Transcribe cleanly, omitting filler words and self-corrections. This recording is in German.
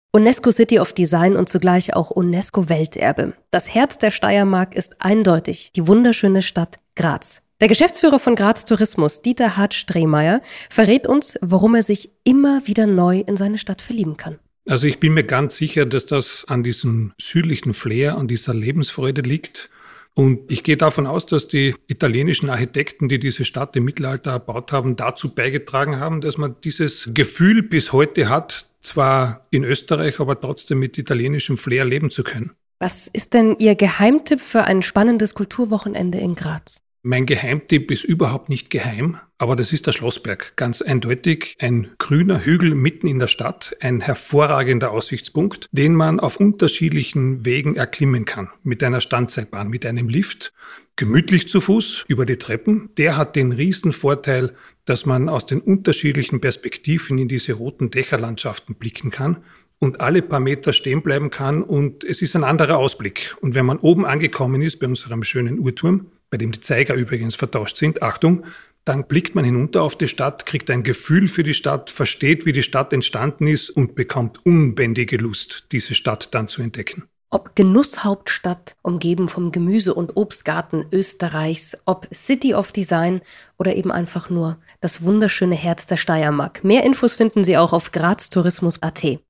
UNESCO City of Design und zugleich auch UNESCO-Welterbe. Das Herz der Steiermark ist eindeutig die wunderschöne Stadt Graz. Der Geschäftsführer von Graz Tourismus, Dieter Hart-Streemeyer, verrät uns, warum er sich immer wieder neu in seine Stadt verlieben kann. Also ich bin mir ganz sicher, dass das an diesem südlichen Flair, an dieser Lebensfreude liegt. Und ich gehe davon aus, dass die italienischen Architekten, die diese Stadt im Mittelalter erbaut haben, dazu beigetragen haben, dass man dieses Gefühl bis heute hat, zwar in Österreich, aber trotzdem mit italienischem Flair leben zu können. Was ist denn Ihr Geheimtipp für ein spannendes Kulturwochenende in Graz? Mein Geheimtipp ist überhaupt nicht geheim, aber das ist der Schlossberg. Ganz eindeutig ein grüner Hügel mitten in der Stadt, ein hervorragender Aussichtspunkt, den man auf unterschiedlichen Wegen erklimmen kann. Mit einer Standseilbahn, mit einem Lift, gemütlich zu Fuß über die Treppen. Der hat den riesen Vorteil, dass man aus den unterschiedlichen Perspektiven in diese roten Dächerlandschaften blicken kann und alle paar Meter stehen bleiben kann und es ist ein anderer Ausblick. Und wenn man oben angekommen ist bei unserem schönen Uhrturm, bei dem die Zeiger übrigens vertauscht sind, Achtung, dann blickt man hinunter auf die Stadt, kriegt ein Gefühl für die Stadt, versteht, wie die Stadt entstanden ist und bekommt unbändige Lust, diese Stadt dann zu entdecken. Ob Genusshauptstadt, umgeben vom Gemüse- und Obstgarten Österreichs, ob City of Design oder eben einfach nur das wunderschöne Herz der Steiermark. Mehr Infos finden Sie auch auf graztourismus.at.